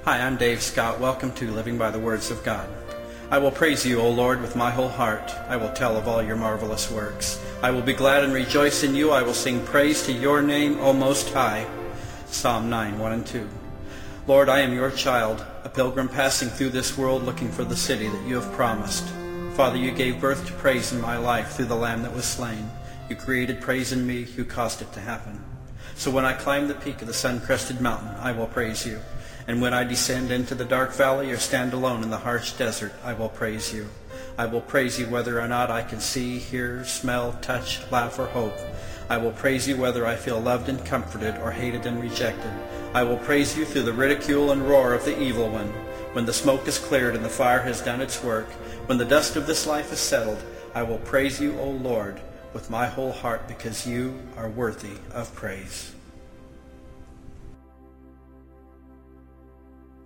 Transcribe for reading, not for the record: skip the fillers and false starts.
Hi, I'm Dave Scott. Welcome to Living by the Words of God. I will praise you, O Lord, with my whole heart. I will tell of all your marvelous works. I will be glad and rejoice in you. I will sing praise to your name, O Most High. Psalm 9, 1 and 2. Lord, I am your child, a pilgrim passing through this world looking for the city that you have promised. Father, you gave birth to praise in my life through the Lamb that was slain. You created praise in me. You caused it to happen. So when I climb the peak of the sun-crested mountain, I will praise you. And when I descend into the dark valley or stand alone in the harsh desert, I will praise you. I will praise you whether or not I can see, hear, smell, touch, laugh, or hope. I will praise you whether I feel loved and comforted or hated and rejected. I will praise you through the ridicule and roar of the evil one. When the smoke is cleared and the fire has done its work, when the dust of this life is settled, I will praise you, O Lord, with my whole heart, because you are worthy of praise.